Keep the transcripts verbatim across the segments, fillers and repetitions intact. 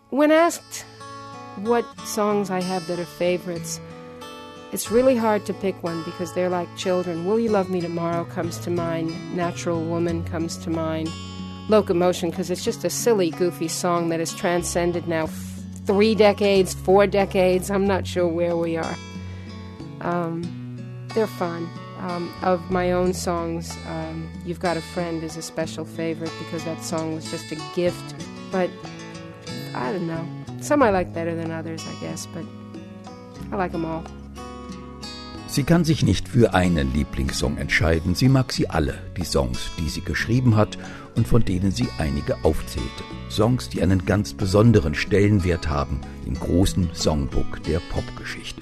When asked what songs I have that are favorites, it's really hard to pick one because they're like children. Will You Love Me Tomorrow comes to mind. Natural Woman comes to mind. Locomotion, because it's just a silly, goofy song that has transcended now f- three decades, four decades. I'm not sure where we are. Um, they're fun. Um, of my own songs, um, You've Got a Friend is a special favorite because that song was just a gift. But I don't know. Some I like better than others, I guess, but I like them all. Sie kann sich nicht für einen Lieblingssong entscheiden. Sie mag sie alle, die Songs, die sie geschrieben hat und von denen sie einige aufzählte. Songs, die einen ganz besonderen Stellenwert haben im großen Songbook der Popgeschichte.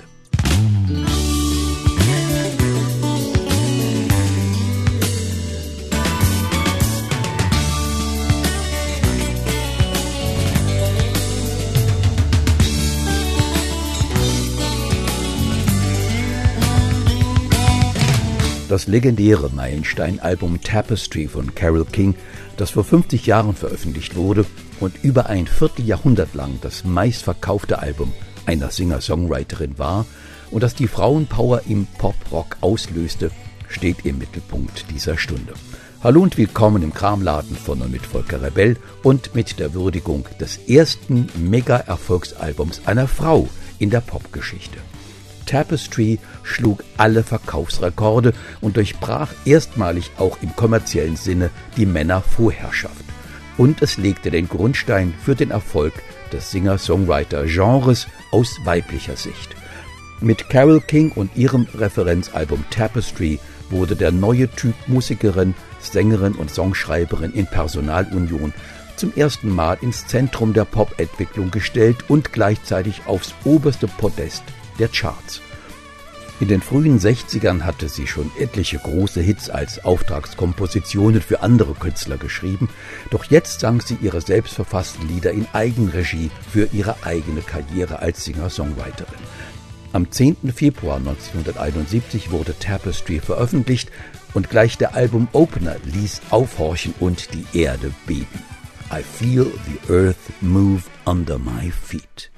Das legendäre Meilenstein-Album Tapestry von Carole King, das vor fünfzig Jahren veröffentlicht wurde und über ein Vierteljahrhundert lang das meistverkaufte Album einer Singer-Songwriterin war und das die Frauenpower im Pop-Rock auslöste, steht im Mittelpunkt dieser Stunde. Hallo und willkommen im Kramladen von und mit Volker Rebell und mit der Würdigung des ersten Mega-Erfolgsalbums einer Frau in der Popgeschichte. Tapestry schlug alle Verkaufsrekorde und durchbrach erstmalig auch im kommerziellen Sinne die Männervorherrschaft. Und es legte den Grundstein für den Erfolg des Singer-Songwriter-Genres aus weiblicher Sicht. Mit Carole King und ihrem Referenzalbum Tapestry wurde der neue Typ Musikerin, Sängerin und Songschreiberin in Personalunion zum ersten Mal ins Zentrum der Popentwicklung gestellt und gleichzeitig aufs oberste Podest der Charts. In den frühen sechzigern hatte sie schon etliche große Hits als Auftragskompositionen für andere Künstler geschrieben, doch jetzt sang sie ihre selbstverfassten Lieder in Eigenregie für ihre eigene Karriere als Singer-Songwriterin. Am zehnten Februar neunzehnhunderteinundsiebzig wurde Tapestry veröffentlicht und gleich der Album-Opener ließ aufhorchen und die Erde beben. I feel the earth move under my feet.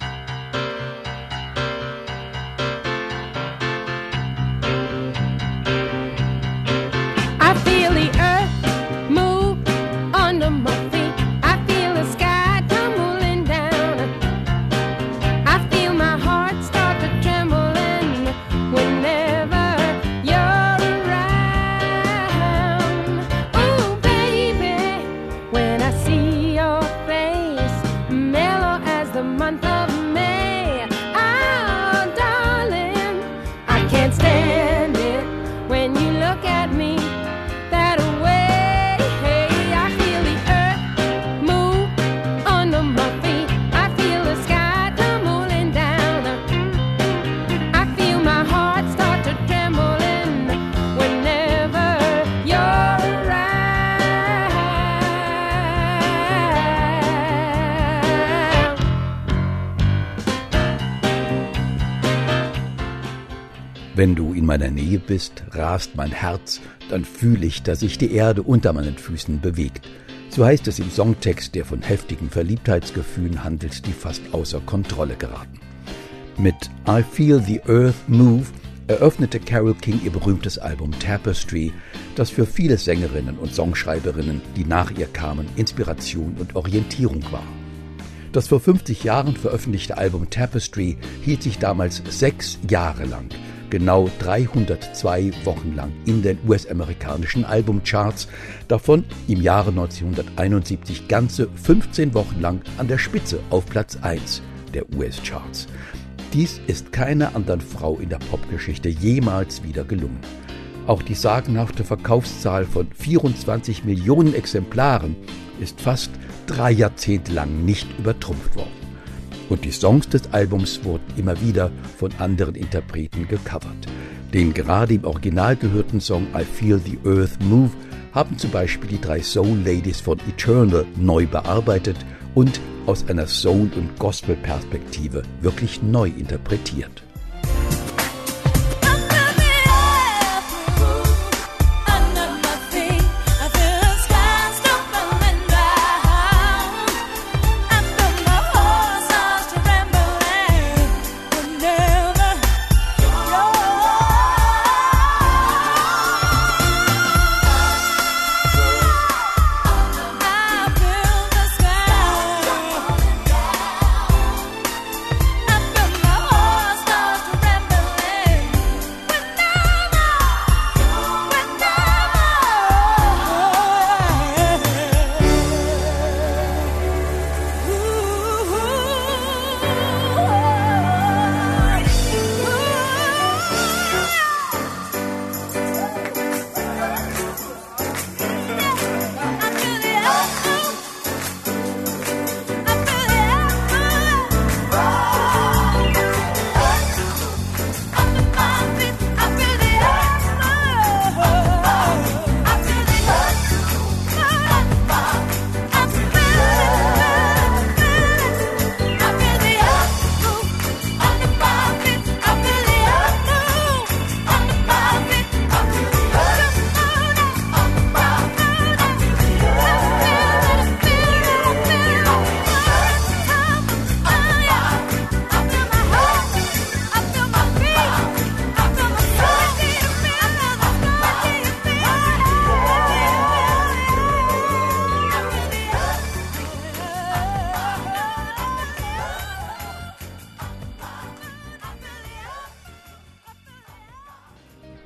Wenn du in meiner Nähe bist, rast mein Herz, dann fühle ich, dass sich die Erde unter meinen Füßen bewegt. So heißt es im Songtext, der von heftigen Verliebtheitsgefühlen handelt, die fast außer Kontrolle geraten. Mit I Feel the Earth Move eröffnete Carole King ihr berühmtes Album Tapestry, das für viele Sängerinnen und Songschreiberinnen, die nach ihr kamen, Inspiration und Orientierung war. Das vor fünfzig Jahren veröffentlichte Album Tapestry hielt sich damals sechs Jahre lang, genau dreihundertzwei Wochen lang in den U S-amerikanischen Albumcharts, davon im Jahre neunzehnhunderteinundsiebzig ganze fünfzehn Wochen lang an der Spitze auf Platz eins der U S-Charts. Dies ist keiner anderen Frau in der Popgeschichte jemals wieder gelungen. Auch die sagenhafte Verkaufszahl von vierundzwanzig Millionen Exemplaren ist fast drei Jahrzehnte lang nicht übertrumpft worden. Und die Songs des Albums wurden immer wieder von anderen Interpreten gecovert. Den gerade im Original gehörten Song I Feel the Earth Move haben zum Beispiel die drei Soul Ladies von Eternal neu bearbeitet und aus einer Soul- und Gospel-Perspektive wirklich neu interpretiert. Oh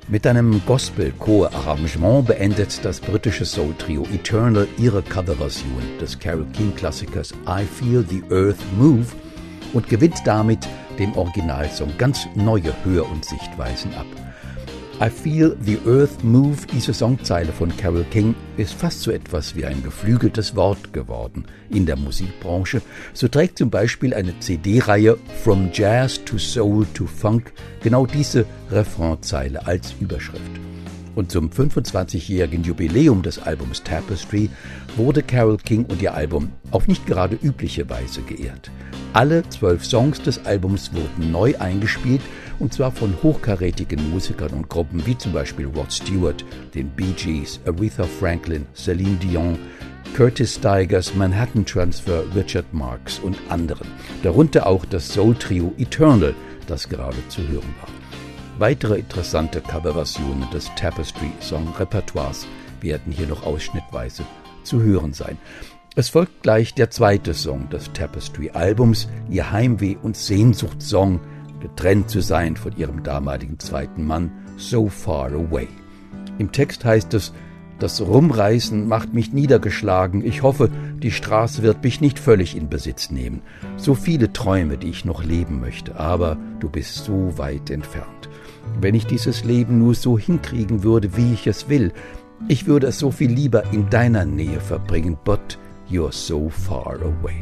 Mit einem Gospel-Chor-Arrangement beendet das britische Soul-Trio Eternal ihre Coverversion des Carole King-Klassikers I Feel the Earth Move und gewinnt damit dem Originalsong ganz neue Hör- und Sichtweisen ab. I Feel the Earth Move, diese Songzeile von Carole King, ist fast so etwas wie ein geflügeltes Wort geworden in der Musikbranche. So trägt zum Beispiel eine C D-Reihe From Jazz to Soul to Funk genau diese Refrainzeile als Überschrift. Und zum fünfundzwanzigjährigen Jubiläum des Albums Tapestry wurde Carole King und ihr Album auf nicht gerade übliche Weise geehrt. Alle zwölf Songs des Albums wurden neu eingespielt, und zwar von hochkarätigen Musikern und Gruppen wie zum Beispiel Rod Stewart, den Bee Gees, Aretha Franklin, Celine Dion, Curtis Stigers, Manhattan Transfer, Richard Marx und anderen. Darunter auch das Soul-Trio Eternal, das gerade zu hören war. Weitere interessante Coverversionen des Tapestry-Song-Repertoires werden hier noch ausschnittweise zu hören sein. Es folgt gleich der zweite Song des Tapestry-Albums, ihr Heimweh- und Sehnsuchtssong, getrennt zu sein von ihrem damaligen zweiten Mann, So Far Away. Im Text heißt es: Das Rumreisen macht mich niedergeschlagen, ich hoffe, die Straße wird mich nicht völlig in Besitz nehmen. So viele Träume, die ich noch leben möchte, aber du bist so weit entfernt. Wenn ich dieses Leben nur so hinkriegen würde, wie ich es will, ich würde es so viel lieber in deiner Nähe verbringen, but you're so far away.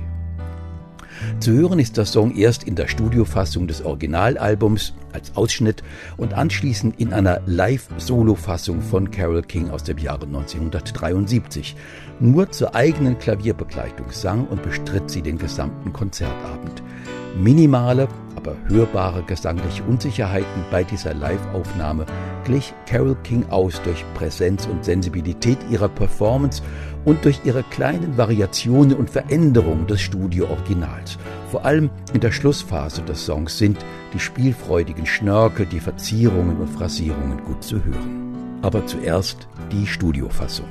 Zu hören ist der Song erst in der Studiofassung des Originalalbums als Ausschnitt und anschließend in einer Live-Solo-Fassung von Carole King aus dem Jahre neunzehnhundertdreiundsiebzig. Nur zur eigenen Klavierbegleitung sang und bestritt sie den gesamten Konzertabend. Minimale, aber hörbare gesangliche Unsicherheiten bei dieser Live-Aufnahme glich Carole King aus durch Präsenz und Sensibilität ihrer Performance und durch ihre kleinen Variationen und Veränderungen des Studio-Originals. Vor allem in der Schlussphase des Songs sind die spielfreudigen Schnörkel, die Verzierungen und Phrasierungen gut zu hören. Aber zuerst die Studiofassung.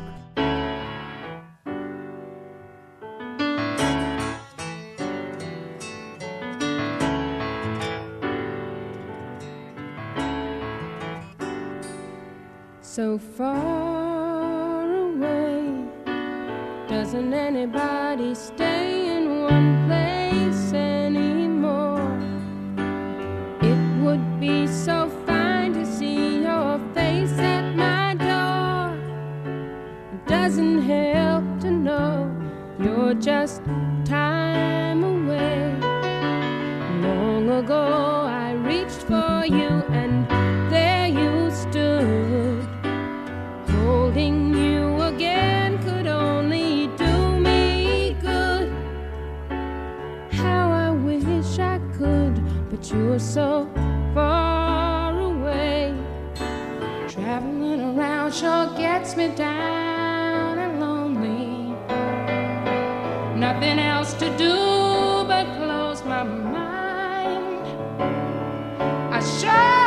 So far away, doesn't anybody stay in one place anymore? It would be so fine to see your face at my door. It doesn't help to know you're just time away. Long ago I reached for you and there you stood. Holding you again could only do me good. How I wish I could, but you're so far away. Traveling around sure gets me down and lonely. Nothing else to do but close my mind. I sure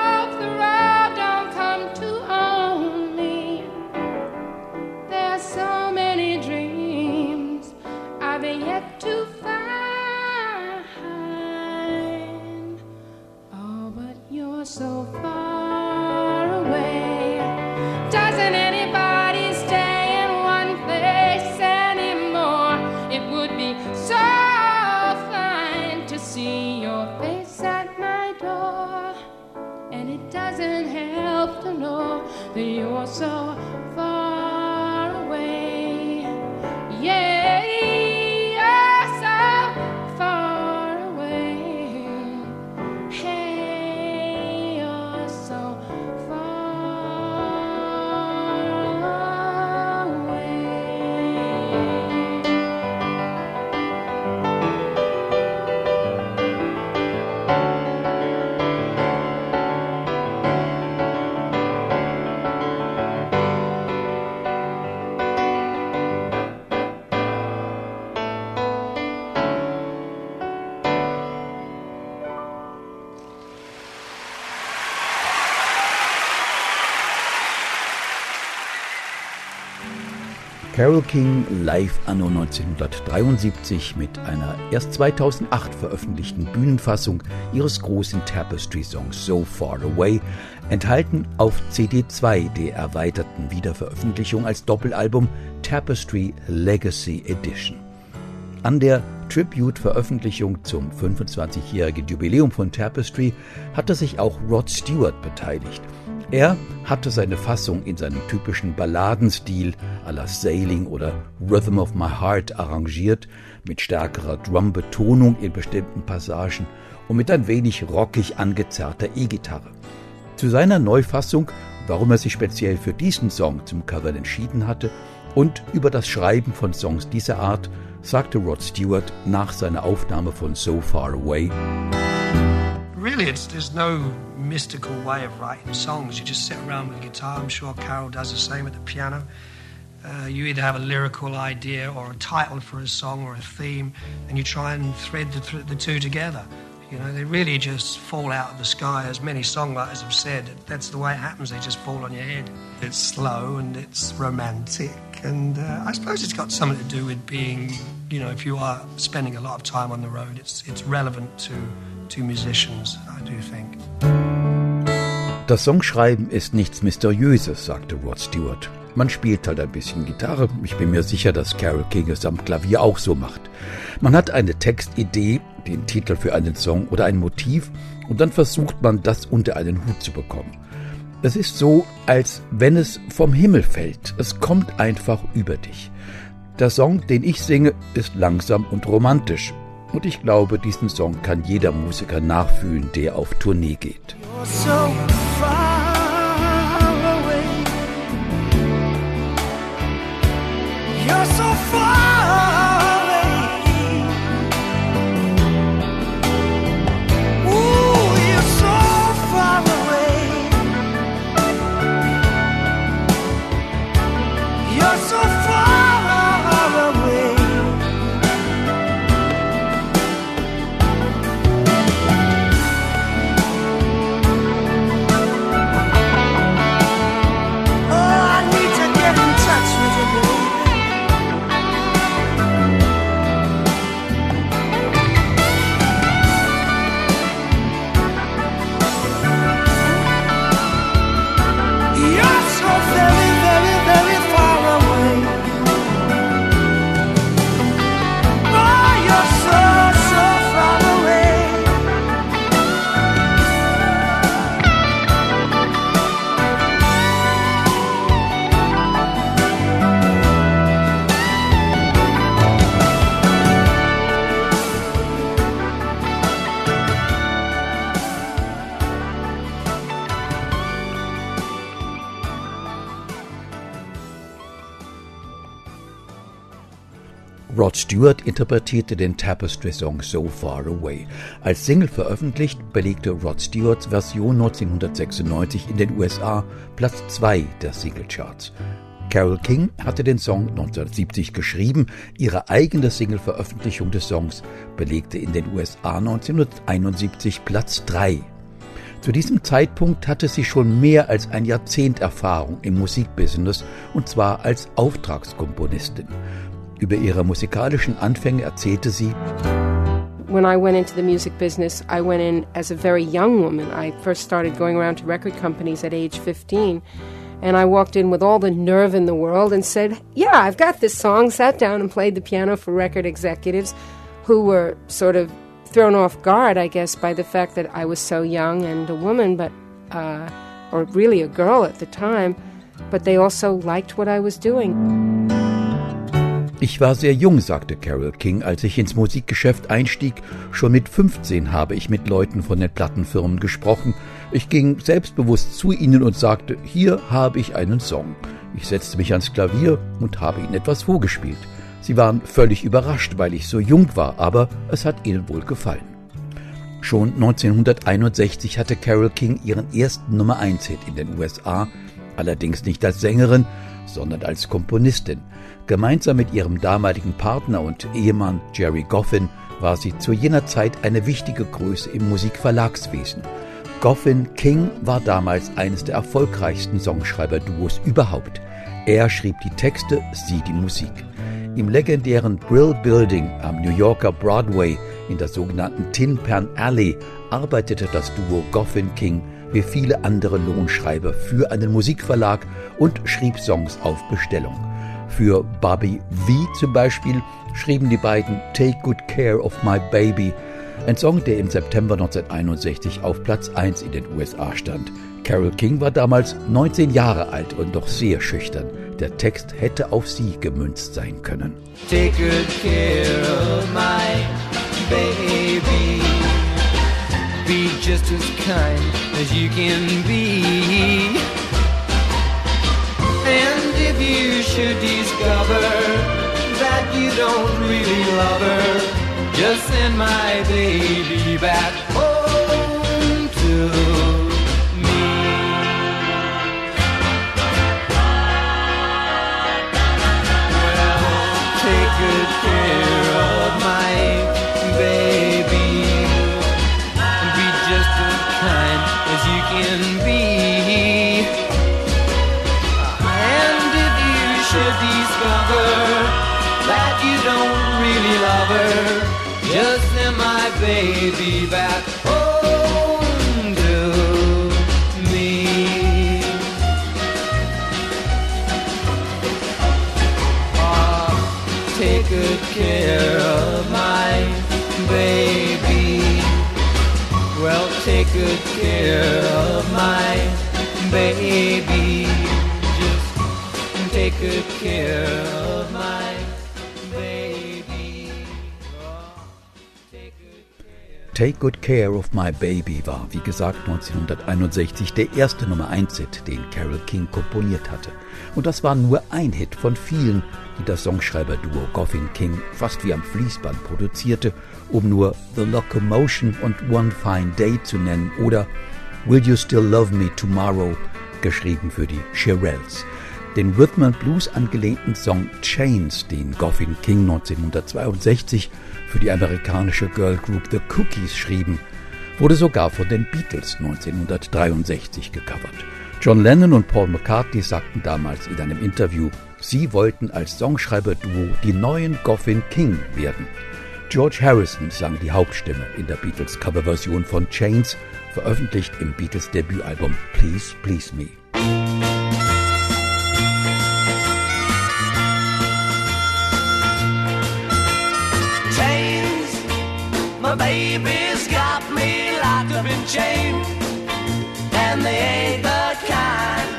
yet to find. Oh, but you're so far away. Doesn't anybody stay in one place anymore? It would be so fine to see your face at my door. And it doesn't help to know that you're so far away. Yeah. Carole King live anno neunzehnhundertdreiundsiebzig mit einer erst zweitausendacht veröffentlichten Bühnenfassung ihres großen Tapestry-Songs So Far Away, enthalten auf C D zwei der erweiterten Wiederveröffentlichung als Doppelalbum Tapestry Legacy Edition. An der Tribute-Veröffentlichung zum fünfundzwanzigjährigen Jubiläum von Tapestry hatte sich auch Rod Stewart beteiligt. Er hatte seine Fassung in seinem typischen Balladenstil à la Sailing oder Rhythm of My Heart arrangiert, mit stärkerer Drum-Betonung in bestimmten Passagen und mit ein wenig rockig angezerrter E-Gitarre. Zu seiner Neufassung, warum er sich speziell für diesen Song zum Cover entschieden hatte und über das Schreiben von Songs dieser Art, sagte Rod Stewart nach seiner Aufnahme von So Far Away: Really, it's, there's no mystical way of writing songs. You just sit around with a guitar. I'm sure Carole does the same at the piano. Uh, you either have a lyrical idea or a title for a song or a theme, and you try and thread the, th- the two together. You know, they really just fall out of the sky, as many songwriters have said. That's the way it happens. They just fall on your head. It's slow and it's romantic, and uh, I suppose it's got something to do with being, you know, if you are spending a lot of time on the road, it's it's relevant to to musicians, I do think. Das Songschreiben ist nichts Mysteriöses, sagte Rod Stewart. Man spielt halt ein bisschen Gitarre. Ich bin mir sicher, dass Carole King es am Klavier auch so macht. Man hat eine Textidee, den Titel für einen Song oder ein Motiv, und dann versucht man, das unter einen Hut zu bekommen. Es ist so, als wenn es vom Himmel fällt. Es kommt einfach über dich. Der Song, den ich singe, ist langsam und romantisch. Und ich glaube, diesen Song kann jeder Musiker nachfühlen, der auf Tournee geht. You're so far away. You're so far away. Ooh, you're so far away. You're so far away. Rod Stewart interpretierte den Tapestry-Song So Far Away. Als Single veröffentlicht, belegte Rod Stewarts Version neunzehnhundertsechsundneunzig in den U S A Platz zwei der Singlecharts. Carole King hatte den Song neunzehnhundertsiebzig geschrieben. Ihre eigene Single-Veröffentlichung des Songs belegte in den U S A neunzehnhunderteinundsiebzig Platz drei. Zu diesem Zeitpunkt hatte sie schon mehr als ein Jahrzehnt Erfahrung im Musikbusiness, und zwar als Auftragskomponistin. Über ihre musikalischen Anfänge erzählte sie: When I went into the music business, I went in as a very young woman. I first started going around to record companies at age fifteen, and I walked in with all the nerve in the world and said, yeah, I've got this song, sat down and played the piano for record executives who were sort of thrown off guard, I guess, by the fact that I was so young and a woman, but uh, or really a girl at the time, but they also liked what I was doing. Ich war sehr jung, sagte Carole King, als ich ins Musikgeschäft einstieg. Schon mit fünfzehn habe ich mit Leuten von den Plattenfirmen gesprochen. Ich ging selbstbewusst zu ihnen und sagte, hier habe ich einen Song. Ich setzte mich ans Klavier und habe ihnen etwas vorgespielt. Sie waren völlig überrascht, weil ich so jung war, aber es hat ihnen wohl gefallen. Schon neunzehnhunderteinundsechzig hatte Carole King ihren ersten Nummer eins Hit in den U S A, allerdings nicht als Sängerin, sondern als Komponistin. Gemeinsam mit ihrem damaligen Partner und Ehemann Jerry Goffin war sie zu jener Zeit eine wichtige Größe im Musikverlagswesen. Goffin King war damals eines der erfolgreichsten Songschreiber-Duos überhaupt. Er schrieb die Texte, sie die Musik. Im legendären Brill Building am New Yorker Broadway in der sogenannten Tin Pan Alley arbeitete das Duo Goffin King wie viele andere Lohnschreiber für einen Musikverlag und schrieb Songs auf Bestellung. Für Bobby Vee zum Beispiel schrieben die beiden Take Good Care of My Baby, ein Song, der im September neunzehnhunderteinundsechzig auf Platz eins in den U S A stand. Carole King war damals neunzehn Jahre alt und noch sehr schüchtern. Der Text hätte auf sie gemünzt sein können. Take good care of my baby. Be just as kind as you can be. And if you should discover that you don't really love her, just send my baby back home to good care of my baby. Be just as kind as you can be. And if you should discover that you don't really love her, just send my baby back home to me. Take good care of my baby. Well, take good care of my baby. Just take good care of my baby. Oh, take good care. Take Good Care of My Baby war, wie gesagt, neunzehnhunderteinundsechzig der erste Nummer eins Hit, den Carole King komponiert hatte. Und das war nur ein Hit von vielen, die das Songschreiber-Duo Goffin King fast wie am Fließband produzierte, um nur The Locomotion und One Fine Day zu nennen oder Will You Still Love Me Tomorrow, geschrieben für die Shirelles. Den Rhythm and Blues angelehnten Song Chains, den Goffin King neunzehnhundertzweiundsechzig für die amerikanische Girl Group The Cookies schrieben, wurde sogar von den Beatles neunzehnhundertdreiundsechzig gecovert. John Lennon und Paul McCartney sagten damals in einem Interview, sie wollten als Songschreiber-Duo die neuen Goffin King werden. George Harrison sang die Hauptstimme in der Beatles-Coverversion von Chains, veröffentlicht im Beatles-Debütalbum Please Please Me. Chains, my baby's got me locked up in chains, and they ain't the kind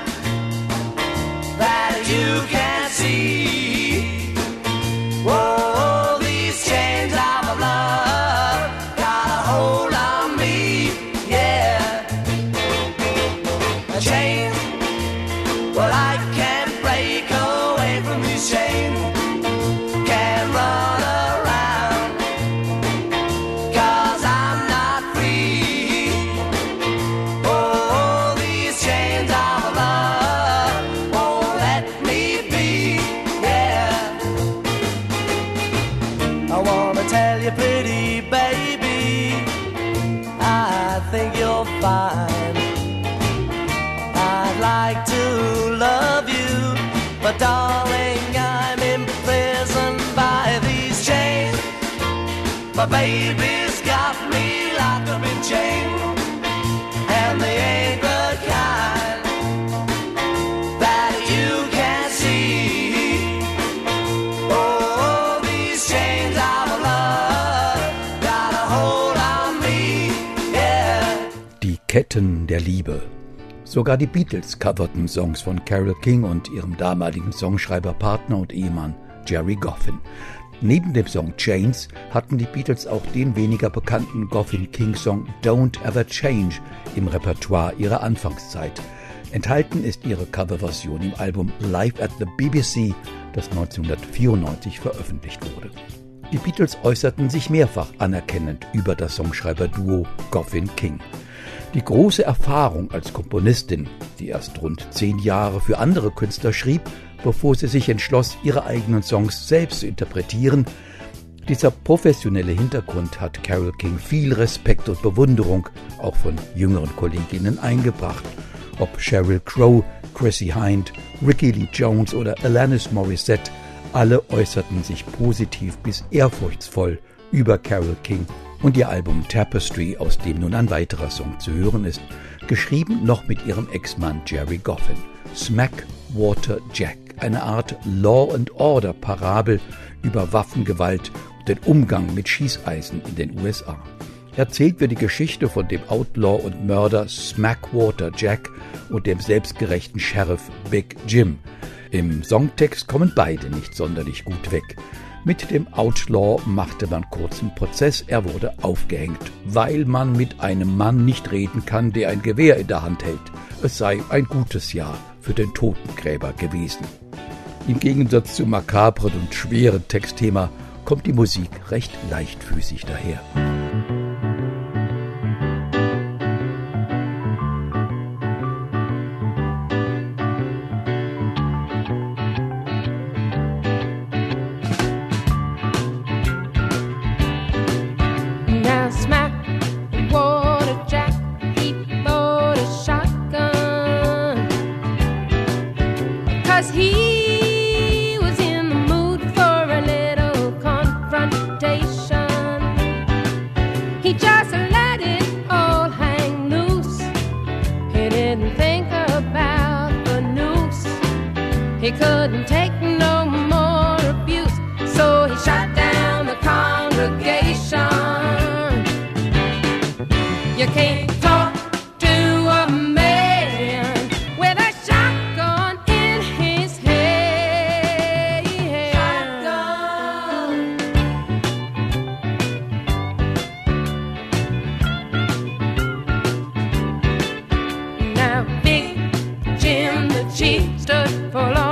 that you can see. Whoa, these chains of love got a hold on me, yeah. A chain, well, I can't break away from these chains, can't run around, 'cause I'm not free. Oh, these chains of love won't let me be, yeah. I wanna tell you, pretty baby, I think you're fine. I'd like to love you, but darling, I'm imprisoned by these chains. My baby's got me locked up in chains, and they ain't the kind that you can see. Oh, these chains of love got a hold on me, yeah. Die Ketten der Liebe. Sogar die Beatles coverten Songs von Carole King und ihrem damaligen Songschreiberpartner und Ehemann Jerry Goffin. Neben dem Song Chains hatten die Beatles auch den weniger bekannten Goffin King-Song Don't Ever Change im Repertoire ihrer Anfangszeit. Enthalten ist ihre Coverversion im Album Live at the B B C, das neunzehnhundertvierundneunzig veröffentlicht wurde. Die Beatles äußerten sich mehrfach anerkennend über das Songschreiber-Duo Goffin King. Die große Erfahrung als Komponistin, die erst rund zehn Jahre für andere Künstler schrieb, bevor sie sich entschloss, ihre eigenen Songs selbst zu interpretieren. Dieser professionelle Hintergrund hat Carole King viel Respekt und Bewunderung auch von jüngeren Kolleginnen eingebracht. Ob Sheryl Crow, Chrissie Hynde, Ricky Lee Jones oder Alanis Morissette, alle äußerten sich positiv bis ehrfurchtsvoll über Carole King und ihr Album Tapestry, aus dem nun ein weiterer Song zu hören ist, geschrieben noch mit ihrem Ex-Mann Jerry Goffin. Smack Water Jack, eine Art Law and Order Parabel über Waffengewalt und den Umgang mit Schießeisen in den U S A. Erzählt wird die Geschichte von dem Outlaw und Mörder Smackwater Jack und dem selbstgerechten Sheriff Big Jim. Im Songtext kommen beide nicht sonderlich gut weg. Mit dem Outlaw machte man kurzen Prozess, er wurde aufgehängt, weil man mit einem Mann nicht reden kann, der ein Gewehr in der Hand hält. Es sei ein gutes Jahr für den Totengräber gewesen. Im Gegensatz zum makabren und schweren Textthema kommt die Musik recht leichtfüßig daher. He couldn't take no more abuse, so he shot down the congregation. You can't talk to a man with a shotgun in his hand. Shotgun. Now Big Jim the Chief stood for law.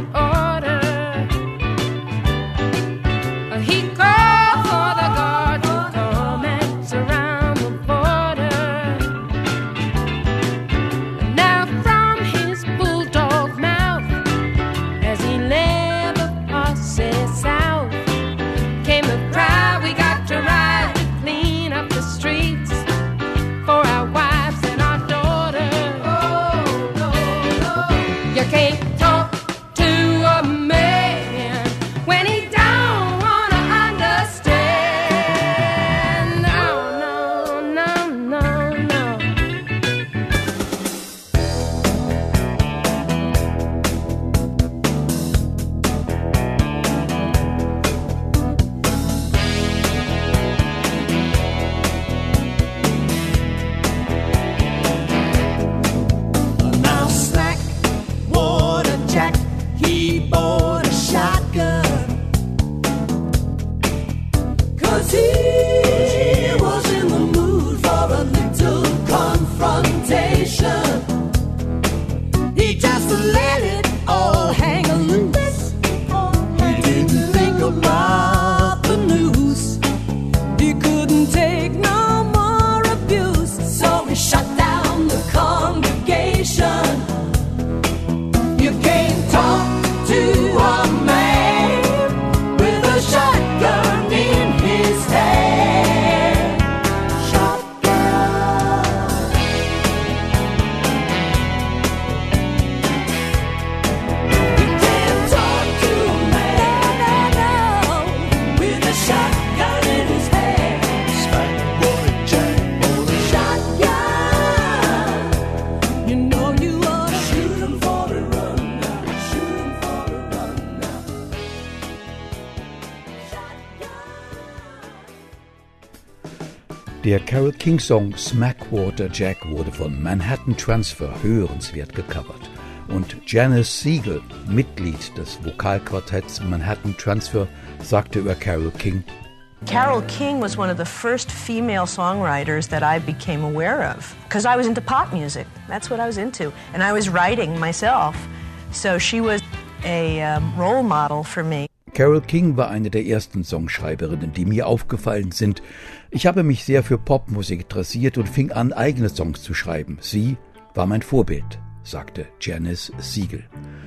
Der Carole King Song Smackwater Jack wurde von Manhattan Transfer hörenswert gecovert. Und Janice Siegel, Mitglied des Vokalquartetts Manhattan Transfer, sagte über Carole King: Carole King was one of the first female songwriters that I became aware of, because I was into pop music. That's what I was into. And I was writing myself. So she was a um, role model for me. Carole King war eine der ersten Songschreiberinnen, die mir aufgefallen sind. Ich habe mich sehr für Popmusik interessiert und fing an, eigene Songs zu schreiben. Sie war mein Vorbild, sagte Janice Siegel.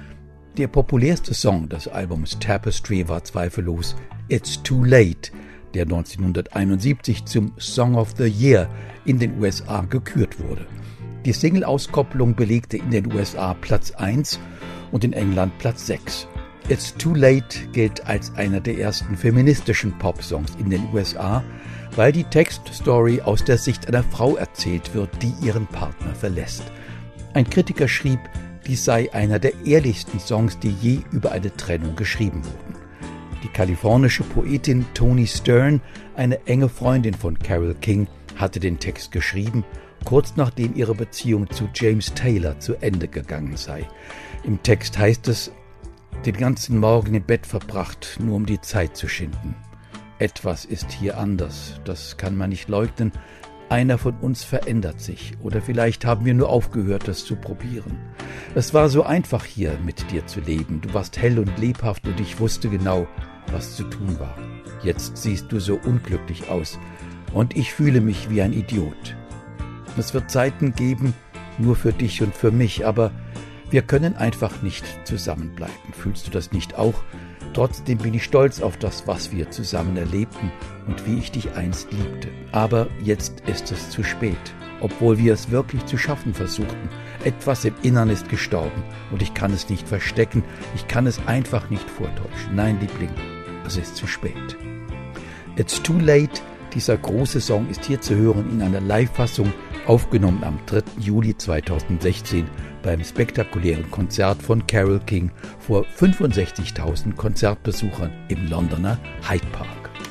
Der populärste Song des Albums Tapestry war zweifellos It's Too Late, der neunzehnhunderteinundsiebzig zum Song of the Year in den U S A gekürt wurde. Die Single-Auskopplung belegte in den U S A Platz eins und in England Platz sechs. It's Too Late gilt als einer der ersten feministischen Popsongs in den U S A, weil die Textstory aus der Sicht einer Frau erzählt wird, die ihren Partner verlässt. Ein Kritiker schrieb, dies sei einer der ehrlichsten Songs, die je über eine Trennung geschrieben wurden. Die kalifornische Poetin Toni Stern, eine enge Freundin von Carole King, hatte den Text geschrieben, kurz nachdem ihre Beziehung zu James Taylor zu Ende gegangen sei. Im Text heißt es, den ganzen Morgen im Bett verbracht, nur um die Zeit zu schinden. Etwas ist hier anders, das kann man nicht leugnen. Einer von uns verändert sich, oder vielleicht haben wir nur aufgehört, das zu probieren. Es war so einfach hier mit dir zu leben, du warst hell und lebhaft und ich wusste genau, was zu tun war. Jetzt siehst du so unglücklich aus und ich fühle mich wie ein Idiot. Es wird Zeiten geben, nur für dich und für mich, aber wir können einfach nicht zusammenbleiben. Fühlst du das nicht auch? Trotzdem bin ich stolz auf das, was wir zusammen erlebten und wie ich dich einst liebte. Aber jetzt ist es zu spät. Obwohl wir es wirklich zu schaffen versuchten. Etwas im Innern ist gestorben und ich kann es nicht verstecken. Ich kann es einfach nicht vortäuschen. Nein, Liebling, es ist zu spät. It's Too Late. Dieser große Song ist hier zu hören in einer Live-Fassung, aufgenommen am dritten Juli zweitausendsechzehn beim spektakulären Konzert von Carole King vor fünfundsechzigtausend Konzertbesuchern im Londoner Hyde Park.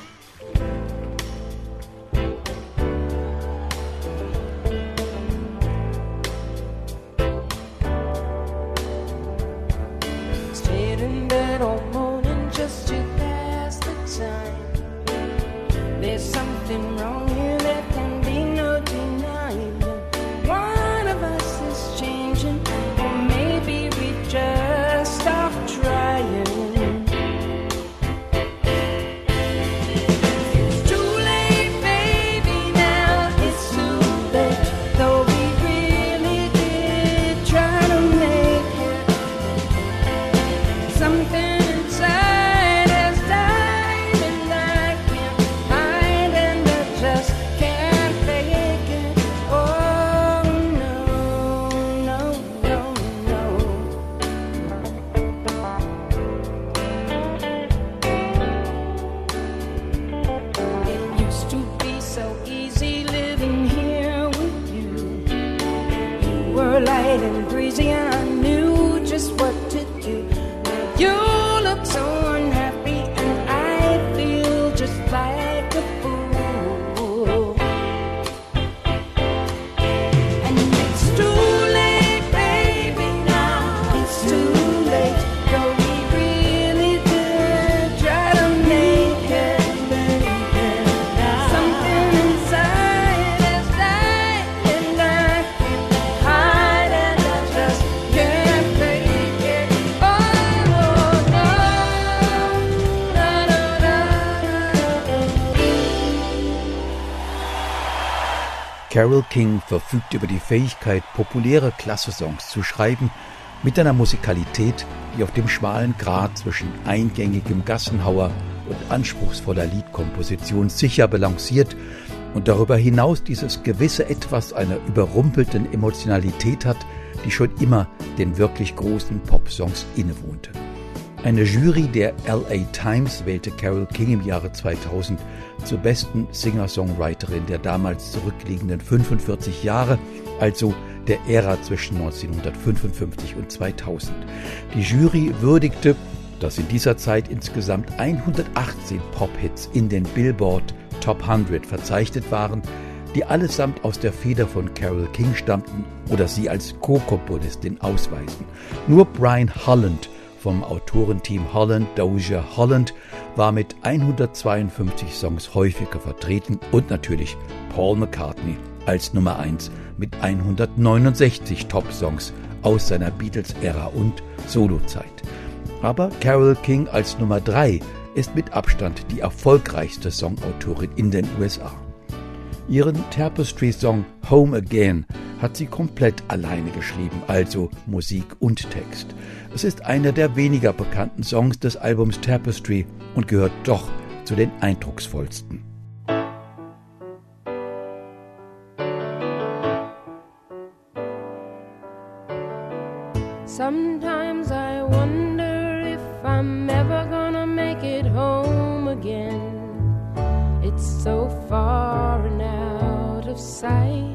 Carole King verfügt über die Fähigkeit, populäre Klasse-Songs zu schreiben, mit einer Musikalität, die auf dem schmalen Grat zwischen eingängigem Gassenhauer und anspruchsvoller Liedkomposition sicher balanciert und darüber hinaus dieses gewisse Etwas einer überrumpelten Emotionalität hat, die schon immer den wirklich großen Popsongs innewohnte. Eine Jury der L A Times wählte Carole King im Jahre zweitausend zur besten Singer-Songwriterin der damals zurückliegenden fünfundvierzig Jahre, also der Ära zwischen neunzehnhundertfünfundfünfzig und zweitausend. Die Jury würdigte, dass in dieser Zeit insgesamt hundertachtzehn Pop-Hits in den Billboard Top hundert verzeichnet waren, die allesamt aus der Feder von Carole King stammten oder sie als Co-Komponistin ausweisen. Nur Brian Holland vom Autorenteam Holland, Dozier Holland war mit hundertzweiundfünfzig Songs häufiger vertreten und natürlich Paul McCartney als Nummer eins mit hundertneunundsechzig Top-Songs aus seiner Beatles-Ära und Solozeit. Aber Carole King als Nummer drei ist mit Abstand die erfolgreichste Songautorin in den U S A. Ihren Tapestry-Song Home Again hat sie komplett alleine geschrieben, also Musik und Text. Es ist einer der weniger bekannten Songs des Albums Tapestry und gehört doch zu den eindrucksvollsten. Sometimes I wonder if I'm ever gonna make it home again. It's so far and out of sight.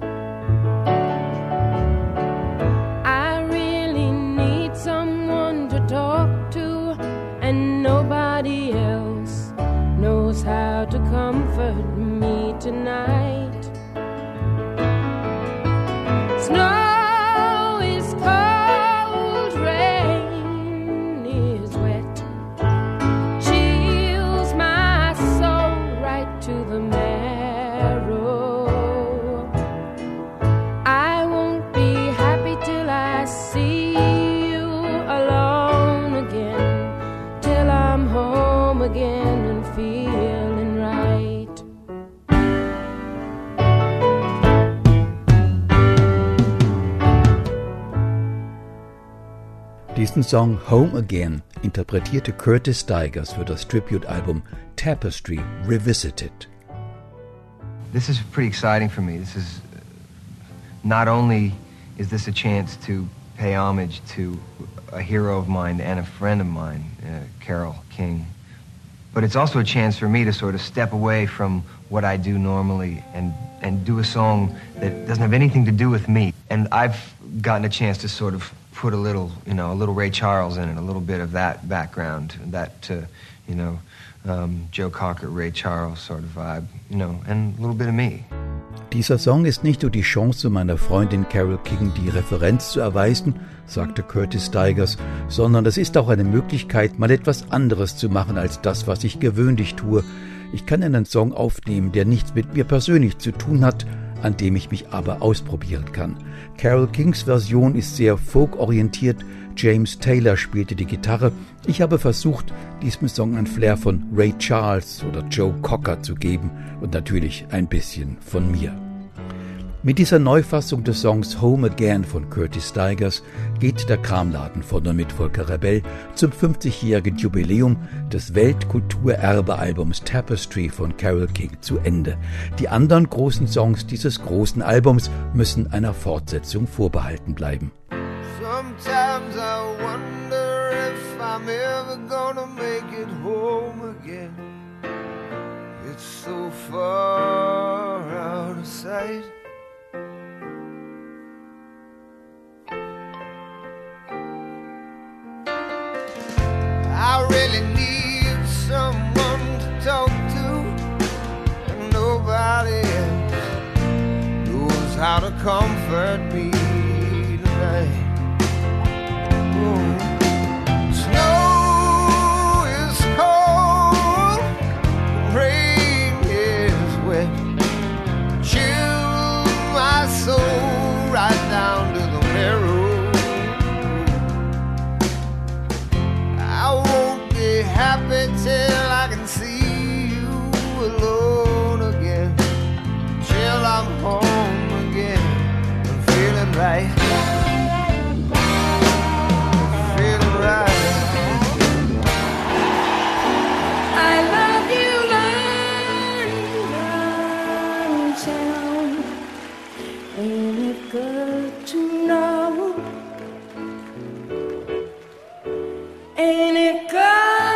I really need someone to talk to, and nobody else knows how to comfort me tonight. Snow is cold, rain is wet, chills my soul right to the marrow. I won't be happy till I see you alone again, till I'm home again and feeling right. Diesen Song Home Again interpretierte Curtis Stigers für das Tribute-Album Tapestry Revisited. This is pretty exciting for me. This is not only is this a chance to pay homage to a hero of mine and a friend of mine, uh, Carole King, but it's also a chance for me to sort of step away from what I do normally and, and do a song that doesn't have anything to do with me. And I've gotten a chance to sort of put a little, you know, a little Ray Charles in it, a little bit of that background, that, uh, you know, um, Joe Cocker, Ray Charles sort of vibe, you know, and a little bit of me. Dieser Song ist nicht nur die Chance, meiner Freundin Carole King die Referenz zu erweisen, sagte Curtis Stigers, sondern es ist auch eine Möglichkeit, mal etwas anderes zu machen als das, was ich gewöhnlich tue. Ich kann einen Song aufnehmen, der nichts mit mir persönlich zu tun hat, an dem ich mich aber ausprobieren kann. Carole Kings Version ist sehr folkorientiert, James Taylor spielte die Gitarre. Ich habe versucht, diesem Song ein Flair von Ray Charles oder Joe Cocker zu geben und natürlich ein bisschen von mir. Mit dieser Neufassung des Songs Home Again von Curtis Stigers geht der Kramladen von und mit Volker Rebell zum fünfzigjährigen Jubiläum des Weltkulturerbe-Albums Tapestry von Carole King zu Ende. Die anderen großen Songs dieses großen Albums müssen einer Fortsetzung vorbehalten bleiben. Sometimes I wonder if I'm ever gonna make it home again. It's so far out of sight. I really need someone to talk to, and nobody else knows how to comfort me tonight. Oh. Snow is cold, rain is wet, chill my soul right down to the marrow. Happy till I can see you alone again, till I'm home again and feeling right, feeling right. I love you, London town. Ain't it good to know? Ain't it good?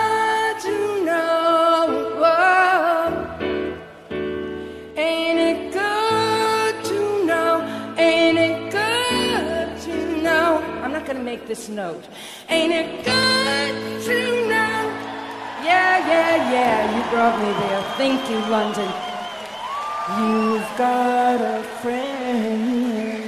Gonna make this note. Ain't it good to know? Yeah, yeah, yeah, you brought me there. Thank you, London. You've got a friend.